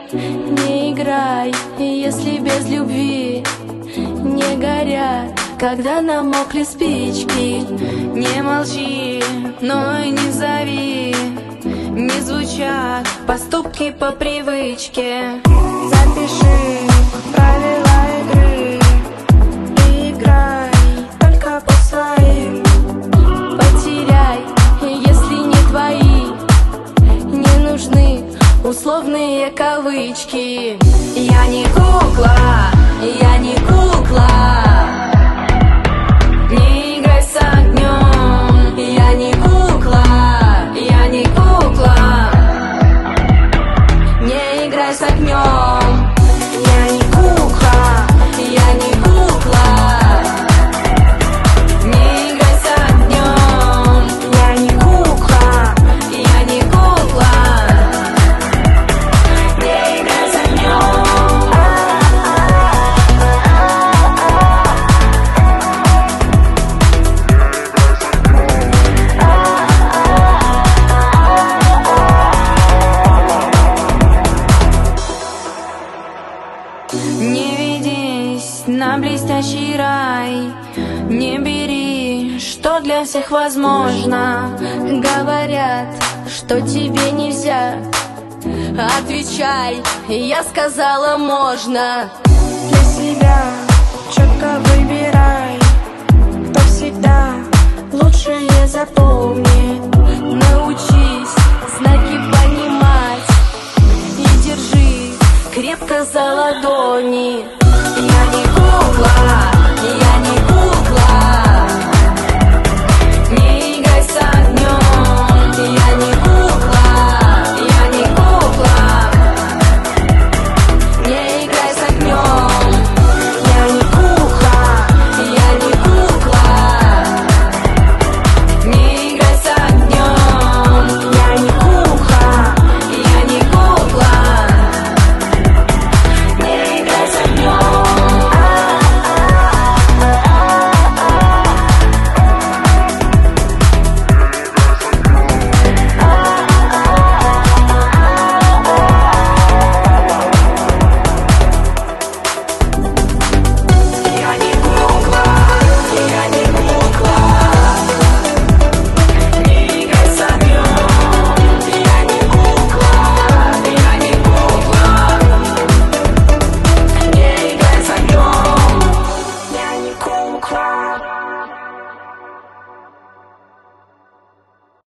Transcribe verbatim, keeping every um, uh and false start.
Не играй, если без любви не горят, когда намокли спички. Не молчи, но и не зови, не звучат поступки по привычке. Запиши правила игры и играй только по своим. Потеряй, если не твои, не нужны условные кавычки. Я не кукла, я не кукла. Не играй с огнем. Я не кукла, я не кукла. Не играй с огнем. Я не кукла, Я не кукла. Не играй с огнем. я не кукла. Я не кукла. Не играй с огнем. Не ведись на блестящий рай, не бери, что для всех возможно. Говорят, что тебе нельзя. Отвечай, я сказала можно. Для себя четко выбирай, кто всегда лучшее запомни. Научись знаки понимать и держи крепко за ладони. Я не кукла.